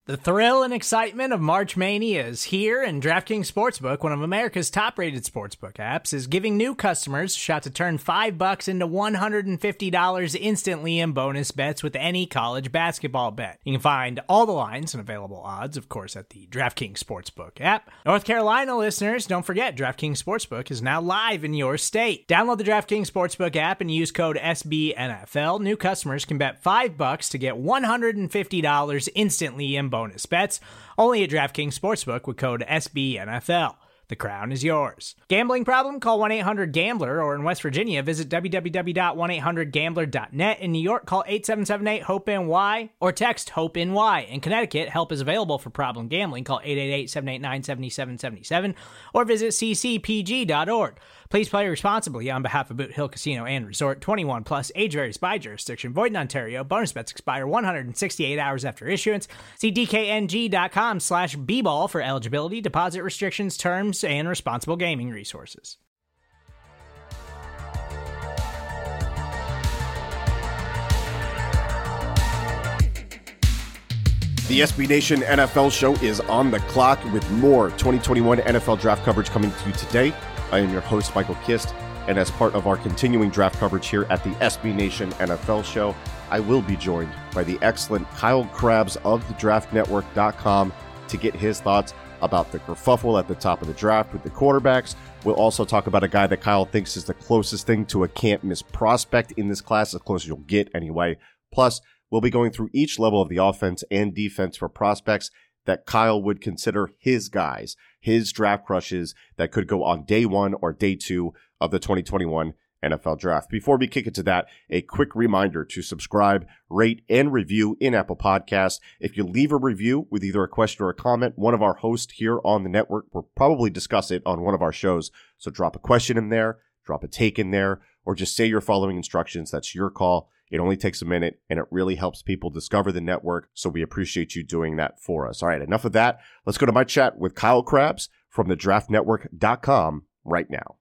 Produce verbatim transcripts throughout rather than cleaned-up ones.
The thrill and excitement of March Mania is here, and DraftKings Sportsbook, one of America's top-rated sportsbook apps, is giving new customers a shot to turn five bucks into one hundred fifty dollars instantly in bonus bets with any college basketball bet. You can find all the lines and available odds, of course, at the DraftKings Sportsbook app. North Carolina listeners, don't forget, DraftKings Sportsbook is now live in your state. Download the DraftKings Sportsbook app and use code S B N F L. New customers can bet five bucks to get one hundred fifty dollars instantly in bonus bets, only at DraftKings Sportsbook with code S B N F L. The crown is yours. Gambling problem? Call one eight hundred gambler, or in West Virginia, visit w w w dot one eight hundred gambler dot net. In New York, call eight seven seven eight hope N Y or text HOPE-NY. In Connecticut, help is available for problem gambling. Call eight eight eight, seven eight nine, seven seven seven seven or visit c c p g dot org. Please play responsibly on behalf of Boot Hill Casino and Resort. twenty-one plus, age varies by jurisdiction. Void in Ontario. Bonus bets expire one hundred sixty-eight hours after issuance. See d k n g dot com slash b ball for eligibility, deposit restrictions, terms, and responsible gaming resources. The S B Nation N F L show is on the clock with more twenty twenty-one N F L draft coverage coming to you today. I am your host, Michael Kist, and as part of our continuing draft coverage here at the S B Nation N F L show, I will be joined by the excellent Kyle Krabs of the draft network dot com to get his thoughts about the kerfuffle at the top of the draft with the quarterbacks. We'll also talk about a guy that Kyle thinks is the closest thing to a can't-miss prospect in this class, as close as you'll get anyway. Plus, we'll be going through each level of the offense and defense for prospects that Kyle would consider his guys, his draft crushes that could go on day one or day two of the twenty twenty-one N F L Draft. Before we kick it to that, a quick reminder to subscribe, rate, and review in Apple Podcasts. If you leave a review with either a question or a comment, one of our hosts here on the network will probably discuss it on one of our shows. So drop a question in there, drop a take in there, or just say you're following instructions. That's your call. It only takes a minute, and it really helps people discover the network, so we appreciate you doing that for us. All right, enough of that. Let's go to my chat with Kyle Krabs from the draft network dot com right now.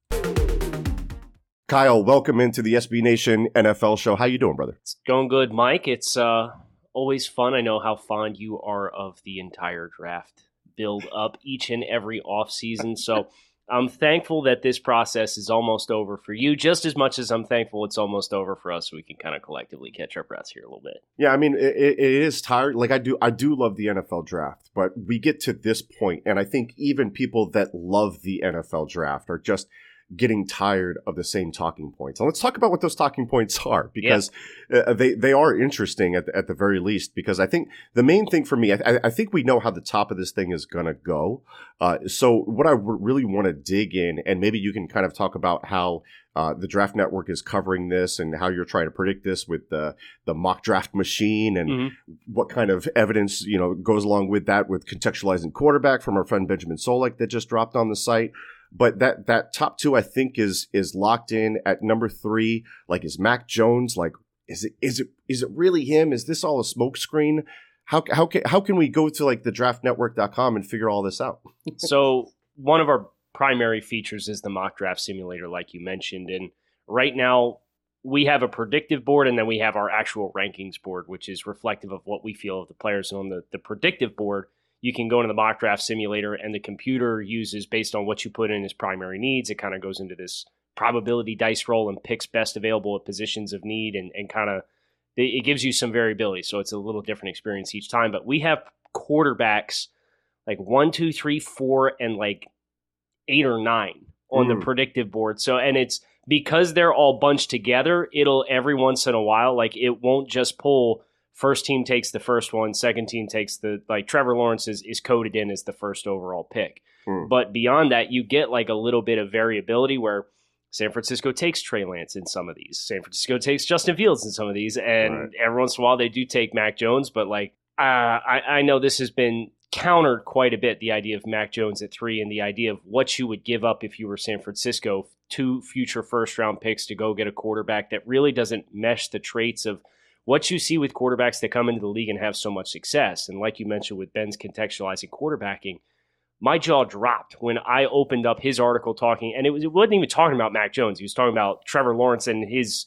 Kyle, welcome into the S B Nation N F L show. How you doing, brother? It's going good, Mike. It's uh, always fun. I know how fond you are of the entire draft build up each and every offseason, so I'm thankful that this process is almost over for you, just as much as I'm thankful it's almost over for us, so we can kind of collectively catch our breaths here a little bit. Yeah, I mean, it, it is tired. Like I do, I do love the N F L draft, but we get to this point, and I think even people that love the N F L draft are just getting tired of the same talking points. And let's talk about what those talking points are, because yeah. uh, they, they are interesting at the, at the very least, because I think the main thing for me, I, I think we know how the top of this thing is going to go. Uh, so what I w- really want to dig in, and maybe you can kind of talk about how uh, the Draft Network is covering this and how you're trying to predict this with the, the mock draft machine and mm-hmm. what kind of evidence, you know, goes along with that with contextualizing quarterback from our friend Benjamin Solak that just dropped on the site. But that, that top two, I think, is is locked in at number three. Like, is Mac Jones, like, is it is it is it really him? Is this all a smokescreen? How how can how can we go to like the draft network dot com and figure all this out? So one of our primary features is the mock draft simulator, like you mentioned, and right now we have a predictive board, and then we have our actual rankings board, which is reflective of what we feel of the players. And on the, the predictive board, you can go into the mock draft simulator, and the computer uses, based on what you put in as primary needs, it kind of goes into this probability dice roll and picks best available at positions of need, and, and kind of, it gives you some variability. So it's a little different experience each time. But we have quarterbacks like one, two, three, four, and like eight or nine on mm. the predictive board. So, and it's because they're all bunched together, it'll every once in a while, like it won't just pull first team takes the first one, second team takes the, like Trevor Lawrence is, is coded in as the first overall pick. Hmm. But beyond that, you get like a little bit of variability where San Francisco takes Trey Lance in some of these. San Francisco takes Justin Fields in some of these. And right. every once in a while they do take Mac Jones. But like, uh, I, I know this has been countered quite a bit, the idea of Mac Jones at three and the idea of what you would give up if you were San Francisco, two future first round picks to go get a quarterback that really doesn't mesh the traits of what you see with quarterbacks that come into the league and have so much success. And like you mentioned with Ben's contextualizing quarterbacking, my jaw dropped when I opened up his article talking, and it, was, it wasn't even talking about Mac Jones. He was talking about Trevor Lawrence and his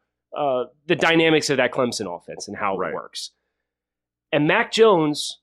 uh, the dynamics of that Clemson offense and how right. it works. And Mac Jones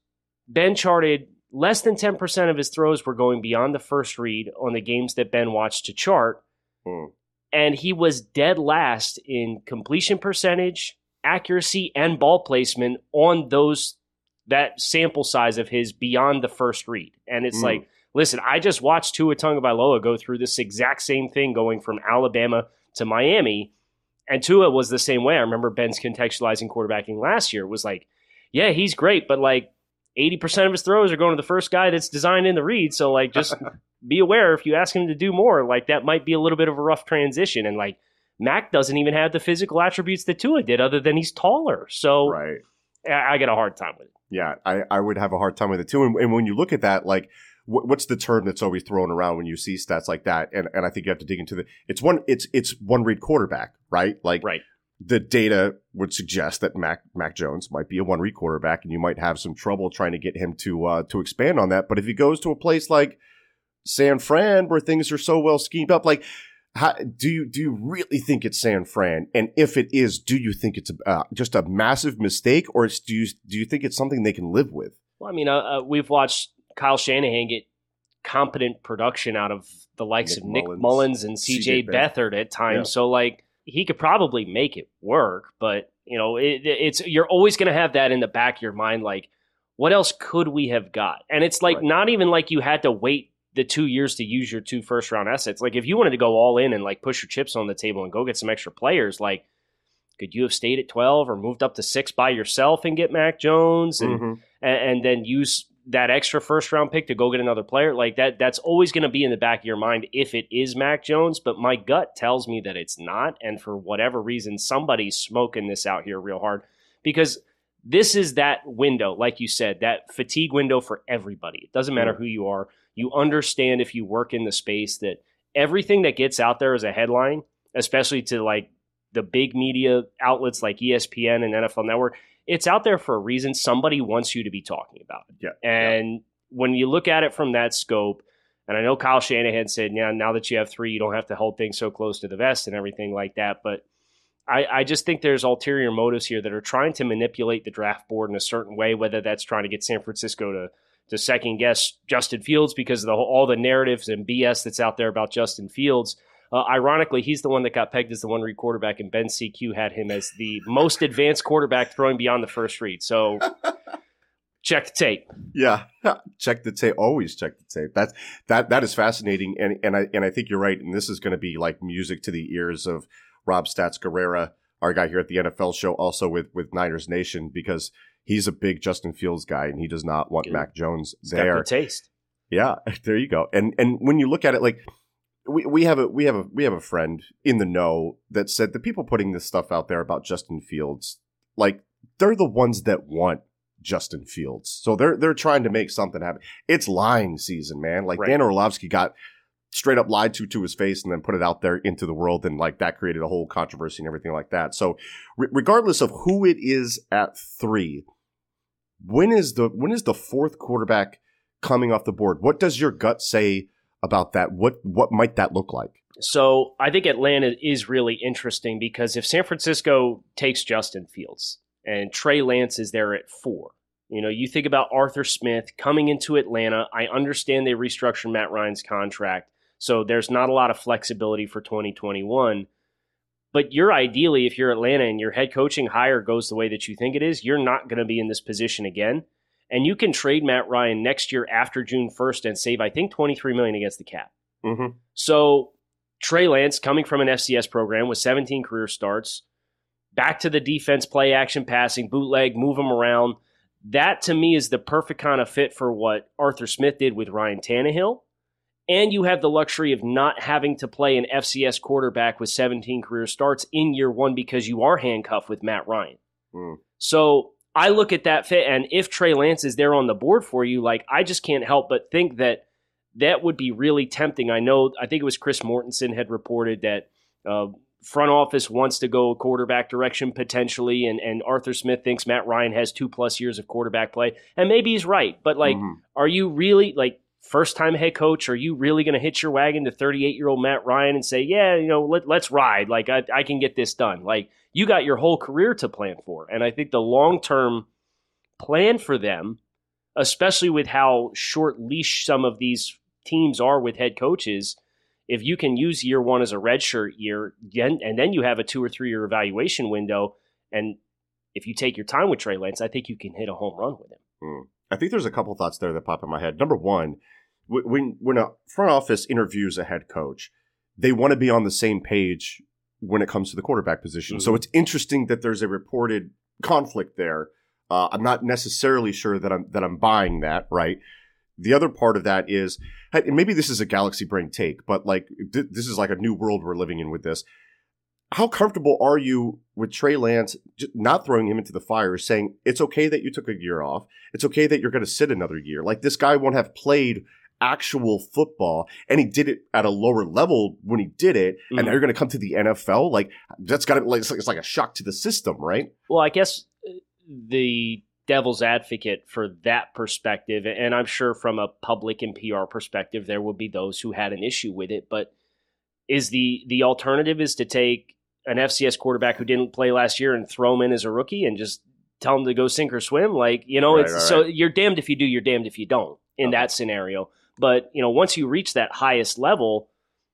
Ben charted less than ten percent of his throws were going beyond the first read on the games that Ben watched to chart. Mm. And he was dead last in completion percentage, accuracy, and ball placement on those that sample size of his beyond the first read. And it's mm. like, listen, I just watched Tua Tagovailoa go through this exact same thing going from Alabama to Miami, and Tua was the same way. I remember Ben's contextualizing quarterbacking last year. It was like, yeah, he's great, but like eighty percent of his throws are going to the first guy that's designed in the read. So like just be aware if you ask him to do more, like that might be a little bit of a rough transition. And like Mac doesn't even have the physical attributes that Tua did other than he's taller. So right. I, I get a hard time with it. Yeah, I, I would have a hard time with it too. And, and when you look at that, like wh- what's the term that's always thrown around when you see stats like that? And and I think you have to dig into the, it's one, it's, it's one read quarterback, right? Like right. the data would suggest that Mac Mac Jones might be a one read quarterback, and you might have some trouble trying to get him to uh, to expand on that. But if he goes to a place like San Fran where things are so well schemed up, like how, do you do you really think it's San Fran? And if it is, do you think it's a, uh, just a massive mistake, or is, do you do you think it's something they can live with? Well, I mean, uh, uh, we've watched Kyle Shanahan get competent production out of the likes Nick of Nick Mullins, Mullins and C J Beathard. Beathard at times. Yeah. So like, he could probably make it work, but you know, it, it's you're always going to have that in the back of your mind. Like, what else could we have got? And it's like, right. not even like you had to wait the two years to use your two first round assets. Like if you wanted to go all in and like push your chips on the table and go get some extra players, like could you have stayed at twelve or moved up to six by yourself and get Mac Jones and, Mm-hmm. and, and then use that extra first round pick to go get another player? Like that, that's always going to be in the back of your mind if it is Mac Jones, but my gut tells me that it's not. And for whatever reason, somebody's smoking this out here real hard, because this is that window, like you said, that fatigue window for everybody. It doesn't matter who you are. You understand if you work in the space that everything that gets out there as a headline, especially to like the big media outlets like E S P N and N F L Network, it's out there for a reason. Somebody wants you to be talking about it. Yeah. And yeah. when you look at it from that scope, and I know Kyle Shanahan said, yeah, now that you have three, you don't have to hold things so close to the vest and everything like that. But I, I just think there's ulterior motives here that are trying to manipulate the draft board in a certain way, whether that's trying to get San Francisco to to second guess Justin Fields because of the, all the narratives and B S that's out there about Justin Fields. Uh, ironically, he's the one that got pegged as the one read quarterback, and Ben C Q had him as the most advanced quarterback throwing beyond the first read. So check the tape. Yeah, check the tape. Always check the tape. That's that that is fascinating, and and I and I think you're right. And this is going to be like music to the ears of Rob Stats Guerrera, our guy here at the N F L Show, also with with Niners Nation, because he's a big Justin Fields guy, and he does not want Good. Mac Jones He's there. got good taste. Yeah, there you go. And and when you look at it, like we we have a we have a we have a friend in the know that said the people putting this stuff out there about Justin Fields, like they're the ones that want Justin Fields, so they're they're trying to make something happen. It's lying season, man. Like Right. Dan Orlovsky got straight up lied to to his face and then put it out there into the world, and like that created a whole controversy and everything like that. So re- regardless of who it is at three, when is the when is the fourth quarterback coming off the board? What does your gut say about that? What what might that look like? So I think Atlanta is really interesting because if San Francisco takes Justin Fields and Trey Lance is there at four, you know, you think about Arthur Smith coming into Atlanta. I understand they restructured Matt Ryan's contract, so there's not a lot of flexibility for twenty twenty-one. But you're ideally, if you're Atlanta and your head coaching hire goes the way that you think it is, you're not going to be in this position again. And you can trade Matt Ryan next year after June first and save, I think, twenty-three million dollars against the cap. Mm-hmm. So Trey Lance, coming from an F C S program with seventeen career starts, back to the defense, play action, passing, bootleg, move him around. That, to me, is the perfect kind of fit for what Arthur Smith did with Ryan Tannehill. And you have the luxury of not having to play an F C S quarterback with seventeen career starts in year one because you are handcuffed with Matt Ryan. Mm. So I look at that fit, and if Trey Lance is there on the board for you, like I just can't help but think that that would be really tempting. I know, I think it was Chris Mortensen had reported that uh, front office wants to go a quarterback direction potentially, and, and Arthur Smith thinks Matt Ryan has two plus years of quarterback play, and maybe he's right. But like, Mm-hmm. are you really like first time head coach? Are you really going to hitch your wagon to thirty-eight year old Matt Ryan and say, yeah, you know, let, let's ride. Like I, I can get this done. Like you got your whole career to plan for, and I think the long term plan for them, especially with how short leash some of these teams are with head coaches. If you can use year one as a redshirt year, and then you have a two or three year evaluation window, and if you take your time with Trey Lance, I think you can hit a home run with him. Mm. I think there's a couple thoughts there that pop in my head. Number one, when when a front office interviews a head coach, they want to be on the same page when it comes to the quarterback position. Mm-hmm. So it's interesting that there's a reported conflict there. Uh, I'm not necessarily sure that I'm that I'm buying that, right? The other part of that is, and maybe this is a galaxy brain take, but like th- this is like a new world we're living in with this. How comfortable are you with Trey Lance not throwing him into the fire, saying it's okay that you took a year off, it's okay that you're going to sit another year? Like, this guy won't have played actual football, and he did it at a lower level when he did it, mm-hmm. and now you're going to come to the N F L? Like, that's got to like it's, like it's like a shock to the system, right? Well, I guess the devil's advocate for that perspective, and I'm sure from a public and P R perspective, there will be those who had an issue with it, but is the the alternative is to take an F C S quarterback who didn't play last year and throw him in as a rookie and just tell him to go sink or swim? Like, you know, right, it's right, so right. You're damned if you do, you're damned if you don't in okay. that scenario. But, you know, once you reach that highest level,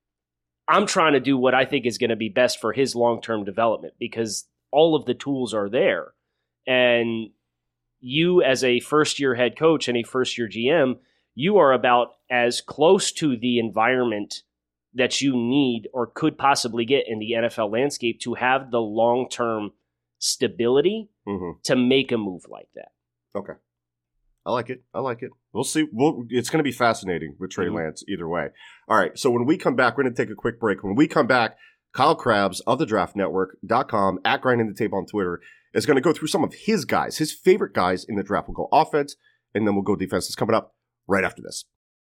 I'm trying to do what I think is going to be best for his long-term development, because all of the tools are there. And you, as a first-year head coach and a first-year G M, you are about as close to the environment that you need or could possibly get in the N F L landscape to have the long-term stability mm-hmm. to make a move like that. Okay. I like it. I like it. We'll see. We'll, it's going to be fascinating with Trey mm-hmm. Lance either way. All right. So when we come back, we're going to take a quick break. When we come back, Kyle Krabs of the draft network dot com, at Grinding the Tape on Twitter, is going to go through some of his guys, his favorite guys in the draft. We'll go offense, and then we'll go defense. It's coming up right after this.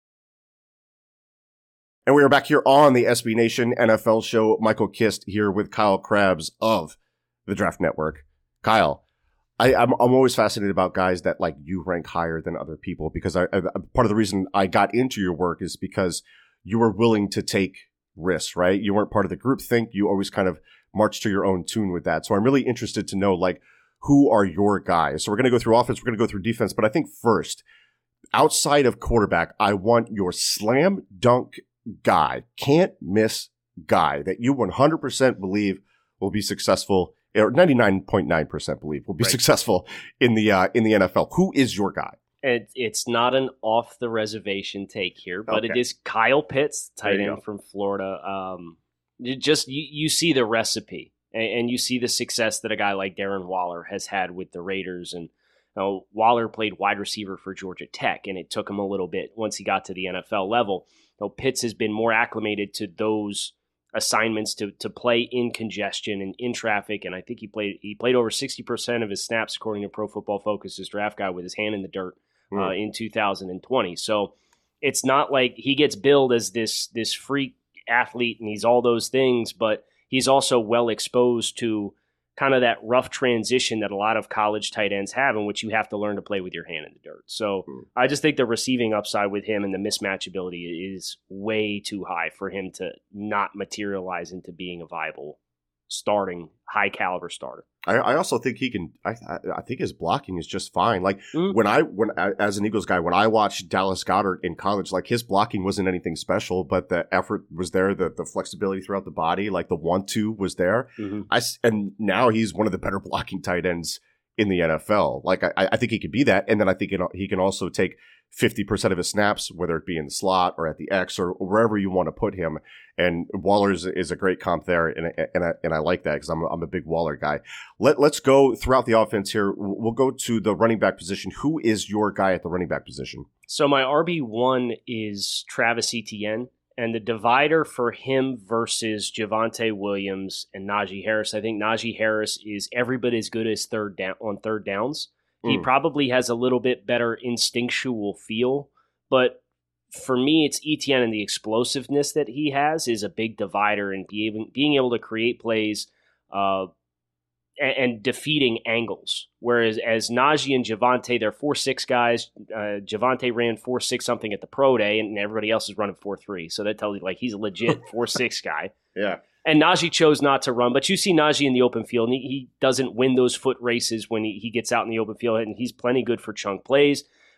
And we are back here on the S B Nation N F L show. Michael Kist here with Kyle Krabs of the Draft Network. Kyle, I, I'm I'm always fascinated about guys that like you rank higher than other people, because I, I part of the reason I got into your work is because you were willing to take risks, right? You weren't part of the group think. You always kind of marched to your own tune with that. So I'm really interested to know, like, who are your guys? So we're going to go through offense, we're going to go through defense, but I think first, outside of quarterback, I want your slam dunk guy, can't miss guy that you one hundred percent believe will be successful, or ninety-nine point nine percent believe will be right. successful in the uh, in the N F L. Who is your guy? It, it's not an off the reservation take here, but okay. it is Kyle Pitts, tight end from Florida. Um, you just you, you see the recipe, and, and you see the success that a guy like Darren Waller has had with the Raiders. And you know, Waller played wide receiver for Georgia Tech, and it took him a little bit once he got to the N F L level. You know, Pitts has been more acclimated to those assignments to to play in congestion and in traffic, and I think he played he played over sixty percent of his snaps, according to Pro Football Focus's draft guide, with his hand in the dirt uh, mm. in two thousand twenty. So it's not like he gets billed as this this freak athlete and he's all those things, but he's also well exposed to kind of that rough transition that a lot of college tight ends have, in which you have to learn to play with your hand in the dirt. So mm. I just think the receiving upside with him and the mismatch ability is way too high for him to not materialize into being a viable starting, high caliber starter. I, I also think he can. I, I think his blocking is just fine. Like mm. when I when as an Eagles guy, when I watched Dallas Goedert in college, like his blocking wasn't anything special, but the effort was there, the the flexibility throughout the body, like the one two was there. Mm-hmm. I and now he's one of the better blocking tight ends in the N F L. Like I, I think he could be that, and then I think it, he can also take fifty percent of his snaps, whether it be in the slot or at the X or wherever you want to put him. And Waller is, is a great comp there, and and I, and I like that because I'm a, I'm a big Waller guy. Let let's go throughout the offense here. We'll go to the running back position. Who is your guy at the running back position? So my R B one is Travis Etienne, and the divider for him versus Javonte Williams and Najee Harris. I think Najee Harris is every bit as good as third down on third downs. He mm. probably has a little bit better instinctual feel, but for me, it's Etienne, and the explosiveness that he has is a big divider, and be able, being able to create plays uh, and, and defeating angles. Whereas as Najee and Javonte, they're four six guys. Uh, Javonte ran four six something at the pro day, and everybody else is running four three. So that tells you like he's a legit four six guy. Yeah. And Najee chose not to run, but you see Najee in the open field, and he, he doesn't win those foot races when he, he gets out in the open field, and he's plenty good for chunk plays.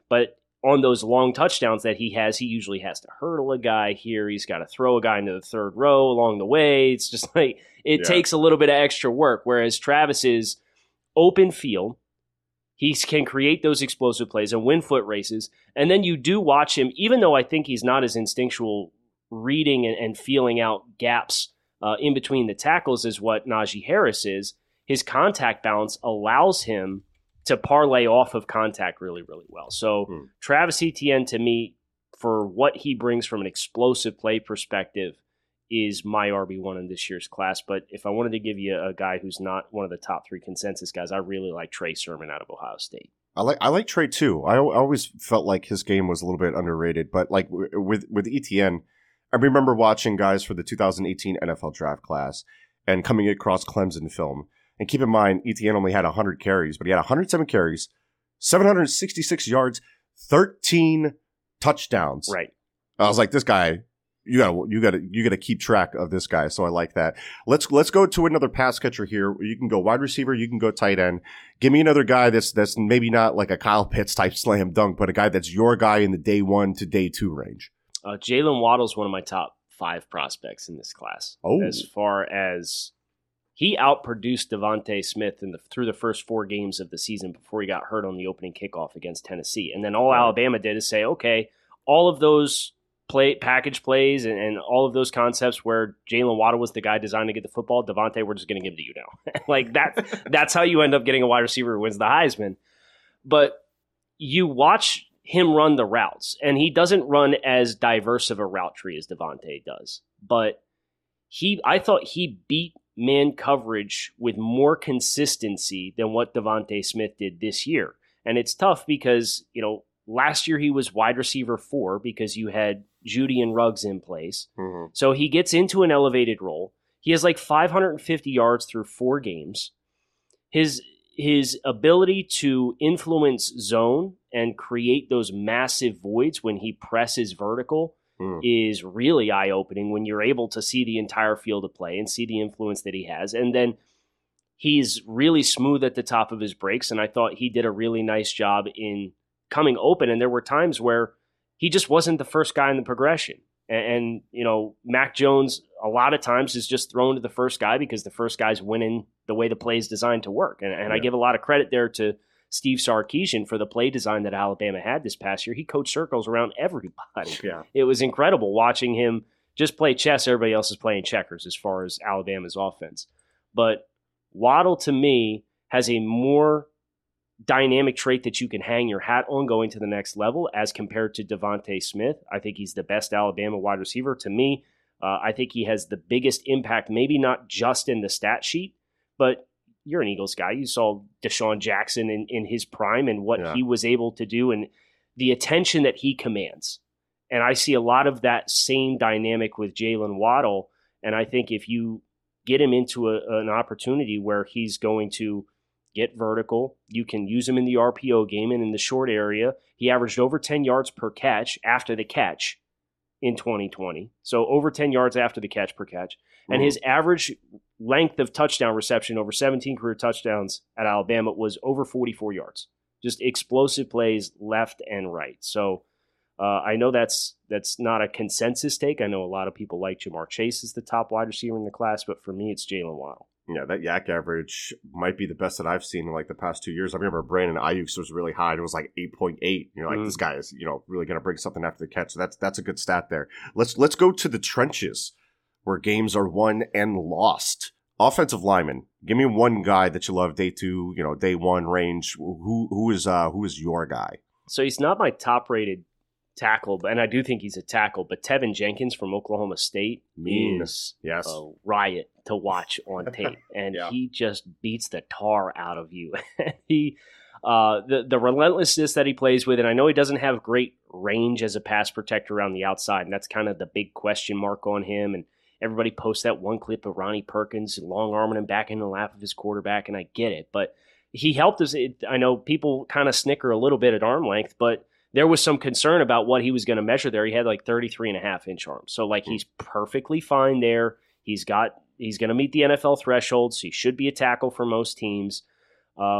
But on those long touchdowns that he has, he usually has to hurdle a guy here. He's got to throw a guy into the third row along the way. It's just like it yeah. takes a little bit of extra work. Whereas Travis is open field. He can create those explosive plays and win foot races. And then you do watch him, even though I think he's not as instinctual reading and, and feeling out gaps uh, in between the tackles as what Najee Harris is, his contact balance allows him to parlay off of contact really, really well. So hmm. Travis Etienne, to me, for what he brings from an explosive play perspective, is my R B one in this year's class. But if I wanted to give you a guy who's not one of the top three consensus guys, I really like Trey Sermon out of Ohio State. I like I like Trey too. I, I always felt like his game was a little bit underrated. But like w- with with Etienne, I remember watching guys for the two thousand eighteen N F L draft class and coming across Clemson film. And keep in mind, Etienne only had one hundred carries, but he had one hundred seven carries, seven hundred sixty-six yards, thirteen touchdowns. Right. I was like, this guy, you gotta, you gotta, you gotta keep track of this guy. So I like that. Let's let's go to another pass catcher here. You can go wide receiver, you can go tight end. Give me another guy that's that's maybe not like a Kyle Pitts type slam dunk, but a guy that's your guy in the day one to day two range. Uh, Jalen Waddle's one of my top five prospects in this class. Oh. As far as he outproduced Devontae Smith in the, through the first four games of the season before he got hurt on the opening kickoff against Tennessee. And then all right. Alabama did is say, okay, all of those play package plays and, and all of those concepts where Jalen Waddle was the guy designed to get the football, Devontae, we're just going to give it to you now. like that. That's how you end up getting a wide receiver who wins the Heisman. But you watch him run the routes, and he doesn't run as diverse of a route tree as Devontae does. But he, I thought he beat man coverage with more consistency than what Devontae Smith did this year. And it's tough because, you know, last year he was wide receiver four because you had Judy and Ruggs in place. Mm-hmm. So he gets into an elevated role. He has like five hundred fifty yards through four games. His his ability to influence zone and create those massive voids when he presses vertical Mm. is really eye-opening when you're able to see the entire field of play and see the influence that he has. And then he's really smooth at the top of his breaks, and I thought he did a really nice job in coming open. And there were times where he just wasn't the first guy in the progression. And, and you know, Mac Jones a lot of times is just thrown to the first guy because the first guy's winning the way the play is designed to work. And, and yeah. I give a lot of credit there to Steve Sarkisian for the play design that Alabama had this past year. He coached circles around everybody. Yeah. It was incredible watching him just play chess. Everybody else is playing checkers as far as Alabama's offense. But Waddle, to me, has a more dynamic trait that you can hang your hat on going to the next level as compared to Devontae Smith. I think he's the best Alabama wide receiver. To me, uh, I think he has the biggest impact, maybe not just in the stat sheet, but you're an Eagles guy. You saw Deshaun Jackson in, in his prime and what yeah. he was able to do and the attention that he commands. And I see a lot of that same dynamic with Jalen Waddle. And I think if you get him into a, an opportunity where he's going to get vertical, you can use him in the R P O game and in the short area. He averaged over ten yards per catch after the catch in twenty twenty. So over ten yards after the catch per catch. And mm-hmm. his average length of touchdown reception over seventeen career touchdowns at Alabama was over forty-four yards. Just explosive plays left and right. So uh, I know that's that's not a consensus take. I know a lot of people like Jamar Chase as the top wide receiver in the class, but for me, it's Jalen Waddle. Yeah, that yak average might be the best that I've seen in like the past two years. I remember Brandon Ayuk was really high. It was like eight point eight. You're like, mm. this guy is, you know, really going to bring something after the catch. So that's that's a good stat there. Let's let's go to the trenches where games are won and lost. Offensive lineman. Give me one guy that you love day two, you know, day one range. Who who is uh who is your guy? So he's not my top rated tackle, and I do think he's a tackle, but Tevin Jenkins from Oklahoma State mean. is yes. a riot to watch on tape. And yeah. he just beats the tar out of you. he uh the, the relentlessness that he plays with, and I know he doesn't have great range as a pass protector around the outside, and that's kind of the big question mark on him. And everybody posts that one clip of Ronnie Perkins long arming him back in the lap of his quarterback, and I get it. But he helped us. It, I know people kind of snicker a little bit at arm length, but there was some concern about what he was going to measure there. He had like thirty-three and a half inch arms. So like he's perfectly fine there. He's got, he's going to meet the N F L threshold, so he should be a tackle for most teams. Uh,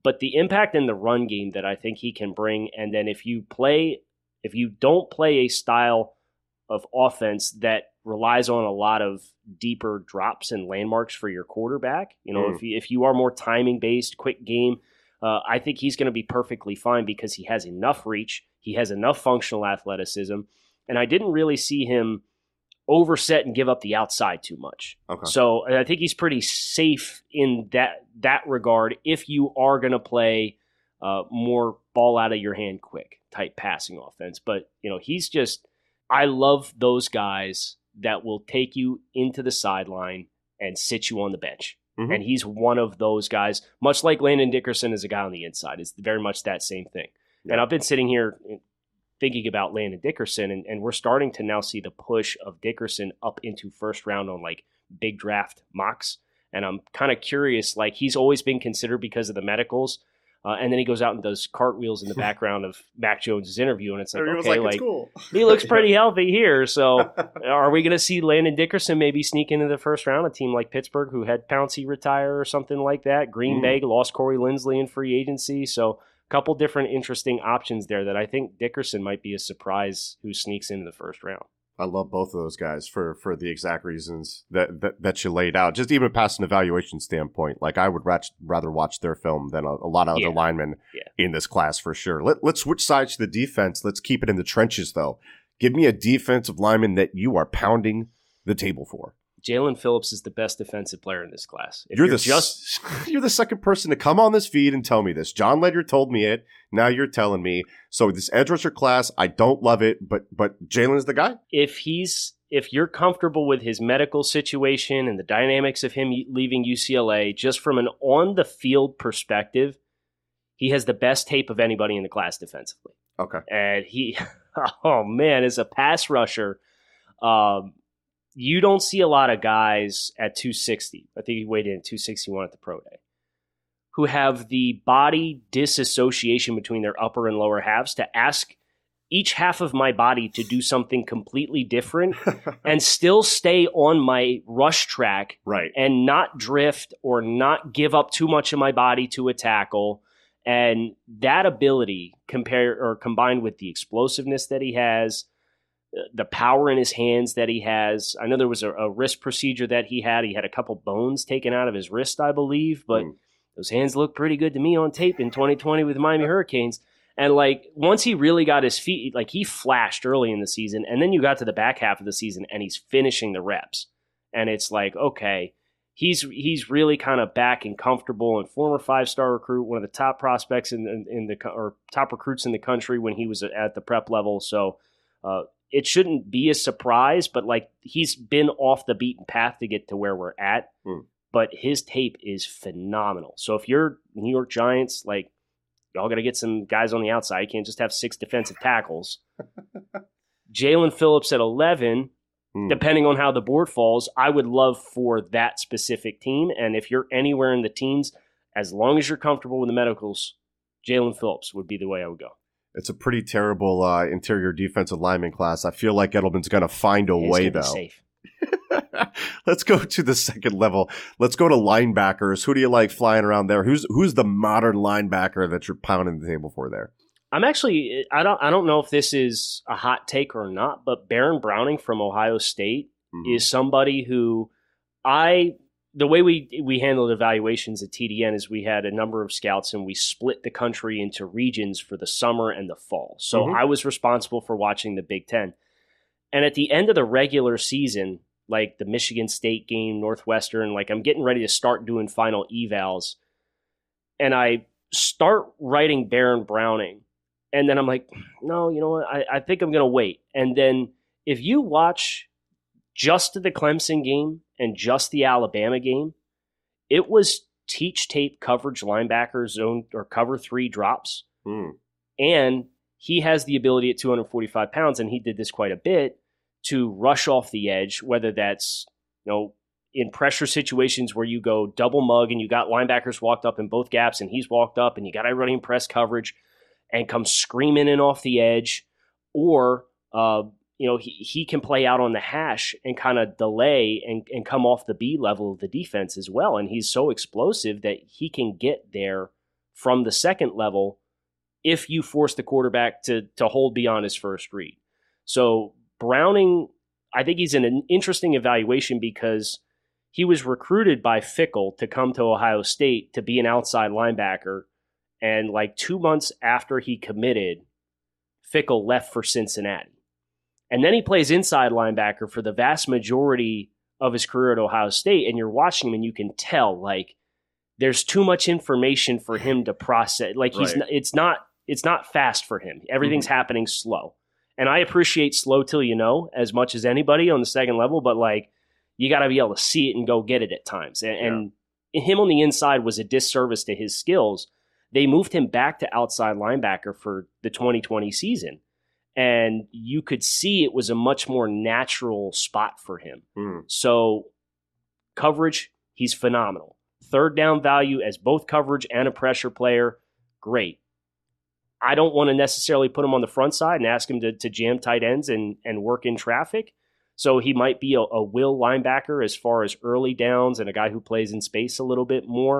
but the impact in the run game that I think he can bring, and then if you play, if you don't play a style of offense that relies on a lot of deeper drops and landmarks for your quarterback, you know, mm. if you, if you are more timing based, quick game, uh, I think he's going to be perfectly fine because he has enough reach, he has enough functional athleticism, and I didn't really see him overset and give up the outside too much. Okay. So I think he's pretty safe in that that regard if you are going to play uh, more ball out of your hand quick type passing offense. But, you know, he's just, I love those guys that will take you into the sideline and sit you on the bench. Mm-hmm. And he's one of those guys, much like Landon Dickerson is a guy on the inside. It's very much that same thing. Yeah. And I've been sitting here thinking about Landon Dickerson, and, and we're starting to now see the push of Dickerson up into first round on like big draft mocks. And I'm kind of curious, like he's always been considered because of the medicals. Uh, and then he goes out and does cartwheels in the background of Mac Jones' interview. And it's like, Everyone's okay, like, like it's cool. He looks pretty healthy here. So are we going to see Landon Dickerson maybe sneak into the first round? A team like Pittsburgh who had Pouncey retire or something like that. Green mm. Bay lost Corey Linsley in free agency. So couple different interesting options there that I think Dickerson might be a surprise who sneaks into the first round. I love both of those guys for, for the exact reasons that, that, that you laid out. Just even past an evaluation standpoint, like I would ratch, rather watch their film than a, a lot of yeah. other linemen yeah. in this class for sure. Let, let's switch sides to the defense. Let's keep it in the trenches, though. Give me a defensive lineman that you are pounding the table for. Jaelan Phillips is the best defensive player in this class. If you're, you're the just you're the second person to come on this feed and tell me this. John Ledyard told me it. Now you're telling me. So this edge rusher class, I don't love it, but but Jaelan is the guy. If he's if you're comfortable with his medical situation and the dynamics of him leaving U C L A, just from an on the field perspective, he has the best tape of anybody in the class defensively. Okay, and he, oh man, as a pass rusher. Um, You don't see a lot of guys at two sixty. I think he weighed in at two sixty-one at the pro day, who have the body disassociation between their upper and lower halves to ask each half of my body to do something completely different and still stay on my rush track right. and not drift or not give up too much of my body to a tackle. And that ability compare or combined with the explosiveness that he has, the power in his hands that he has. I know there was a, a wrist procedure that he had. He had a couple bones taken out of his wrist, I believe, but mm. those hands look pretty good to me on tape in twenty twenty with the Miami Hurricanes. And like once he really got his feet, like he flashed early in the season, and then you got to the back half of the season and he's finishing the reps. And it's like, okay, he's he's really kind of back and comfortable, and former five-star recruit, one of the top prospects in, in, in the or top recruits in the country when he was at the prep level. So, uh, it shouldn't be a surprise, but like he's been off the beaten path to get to where we're at. Mm. But his tape is phenomenal. So if you're New York Giants, like y'all got to get some guys on the outside. You can't just have six defensive tackles. Jaelan Phillips at eleven, mm. depending on how the board falls, I would love for that specific team. And if you're anywhere in the teams, as long as you're comfortable with the medicals, Jaelan Phillips would be the way I would go. It's a pretty terrible uh, interior defensive lineman class. I feel like Edelman's going to find a it's way, though. Safe. Let's go to the second level. Let's go to linebackers. Who do you like flying around there? Who's who's the modern linebacker that you're pounding the table for there? I'm actually I don't I don't know if this is a hot take or not, but Baron Browning from Ohio State mm-hmm. is somebody who I. The way we we handled evaluations at T D N is we had a number of scouts and we split the country into regions for the summer and the fall. So mm-hmm. I was responsible for watching the Big Ten. And at the end of the regular season, like the Michigan State game, Northwestern, like I'm getting ready to start doing final evals. And I start writing Baron Browning. And then I'm like, no, you know what? I, I think I'm going to wait. And then if you watch just the Clemson game and just the Alabama game, it was teach tape coverage linebacker zone or cover three drops. Mm. And he has the ability at two hundred forty-five pounds, and he did this quite a bit, to rush off the edge, whether that's, you know, in pressure situations where you go double mug and you got linebackers walked up in both gaps and he's walked up and you got everybody in press coverage and come screaming in off the edge, or, uh, you know, he, he can play out on the hash and kind of delay and, and come off the B level of the defense as well. And he's so explosive that he can get there from the second level if you force the quarterback to to hold beyond his first read. So Browning, I think he's in an interesting evaluation because he was recruited by Fickell to come to Ohio State to be an outside linebacker. And like two months after he committed, Fickell left for Cincinnati. And then he plays inside linebacker for the vast majority of his career at Ohio State. And you're watching him and you can tell, like, there's too much information for him to process. Like, he's Right. n- it's not it's not fast for him. Everything's Mm-hmm. happening slow. And I appreciate slow till you know as much as anybody on the second level, but like, you got to be able to see it and go get it at times. And, and him on the inside was a disservice to his skills. They moved him back to outside linebacker for the twenty twenty season. And you could see it was a much more natural spot for him. Mm. So coverage, he's phenomenal. Third down value as both coverage and a pressure player, great. I don't want to necessarily put him on the front side and ask him to, to jam tight ends and, and work in traffic. So he might be a, a will linebacker as far as early downs and a guy who plays in space a little bit more.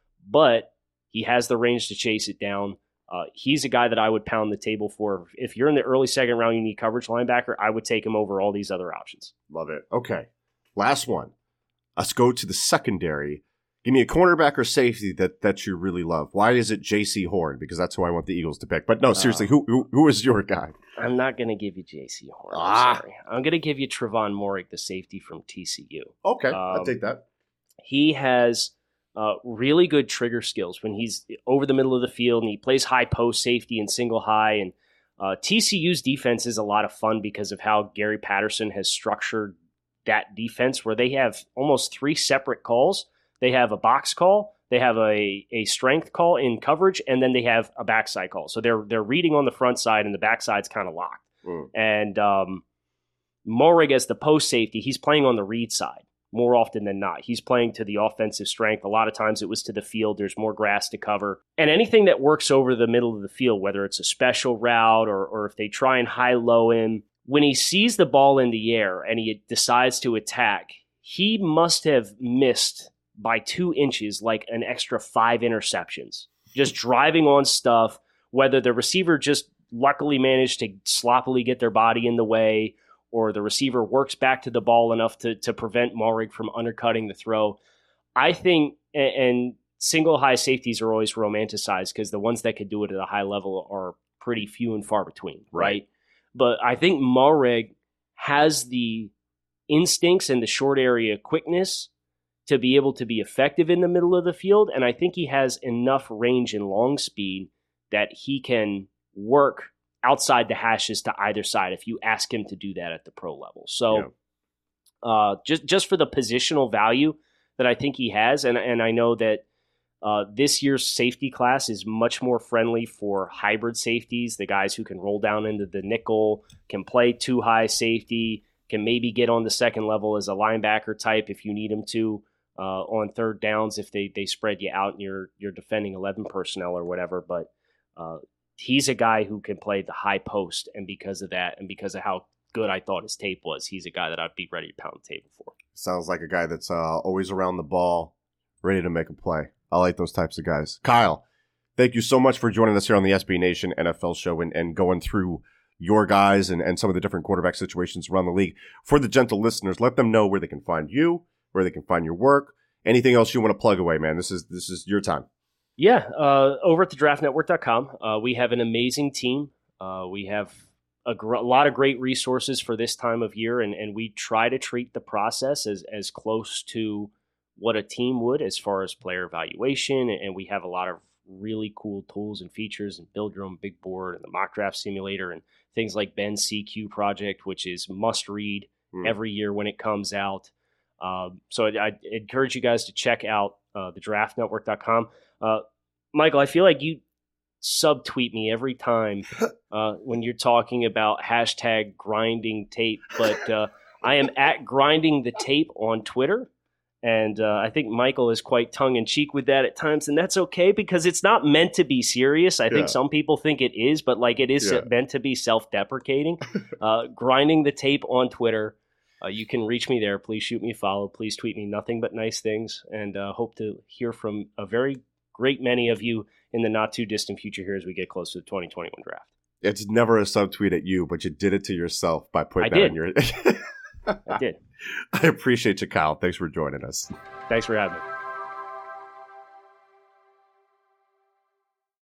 But he has the range to chase it down. Uh, he's a guy that I would pound the table for. If you're in the early second round, you need coverage linebacker, I would take him over all these other options. Love it. Okay. Last one. Let's go to the secondary. Give me a cornerback or safety that, that you really love. Why is it J C Horn? Because that's who I want the Eagles to pick. But no, seriously, Uh, who, who who is your guy? I'm not going to give you J C Horn. I'm Ah. sorry. I'm going to give you Trevon Moehrig, the safety from T C U. Okay, Um, I'll take that. He has uh, really good trigger skills when he's over the middle of the field and he plays high post safety and single high. And uh, T C U's defense is a lot of fun because of how Gary Patterson has structured that defense, where they have almost three separate calls. They have a box call, they have a, a strength call in coverage, and then they have a backside call. So they're they're reading on the front side, and the backside's kind of locked. Mm. And um, Moehrig, as the post safety, he's playing on the read side more often than not. He's playing to the offensive strength. A lot of times it was to the field. There's more grass to cover. And anything that works over the middle of the field, whether it's a special route or, or if they try and high-low him, when he sees the ball in the air and he decides to attack, he must have missed by two inches like an extra five interceptions. Just driving on stuff, whether the receiver just luckily managed to sloppily get their body in the way or the receiver works back to the ball enough to, to prevent Moehrig from undercutting the throw. I think, and, and single high safeties are always romanticized because the ones that could do it at a high level are pretty few and far between, right? Right. But I think Moehrig has the instincts and the short area quickness to be able to be effective in the middle of the field. And I think he has enough range and long speed that he can work outside the hashes to either side if you ask him to do that at the pro level. So yeah. uh, just just for the positional value that I think he has, and, and I know that uh, this year's safety class is much more friendly for hybrid safeties, the guys who can roll down into the nickel, can play two high safety, can maybe get on the second level as a linebacker type if you need him to. Uh, on third downs, if they they spread you out and you're you're defending eleven personnel or whatever, but uh, he's a guy who can play the high post, and because of that, and because of how good I thought his tape was, he's a guy that I'd be ready to pound the table for. Sounds like a guy that's uh, always around the ball, ready to make a play. I like those types of guys. Kyle, thank you so much for joining us here on the S B Nation N F L show and, and going through your guys and, and some of the different quarterback situations around the league. For the gentle listeners, let them know where they can find you, where they can find your work. Anything else you want to plug away, man? This is this is your time. Yeah, uh, over at the draft network dot com, uh, we have an amazing team. Uh, we have a, gr- a lot of great resources for this time of year, and, and we try to treat the process as, as close to what a team would as far as player evaluation, and we have a lot of really cool tools and features and build your own big board and the mock draft simulator and things like Ben's C Q project, which is must read mm. every year when it comes out. Um, so I, I encourage you guys to check out uh, the draft network dot com. Uh, Michael, I feel like you subtweet me every time uh, when you're talking about hashtag grinding tape, but uh, I am at grinding the tape on Twitter. And uh, I think Michael is quite tongue-in-cheek with that at times, and that's okay because it's not meant to be serious. I yeah. think some people think it is, but like it is yeah. meant to be self-deprecating. uh, grinding the tape on Twitter. Uh, you can reach me there. Please shoot me a follow. Please tweet me nothing but nice things, and uh, hope to hear from a very great many of you in the not too distant future here as we get close to the twenty twenty-one draft. It's never a subtweet at you, but you did it to yourself by putting I that did. in your. I did. I appreciate you, Kyle. Thanks for joining us. Thanks for having me.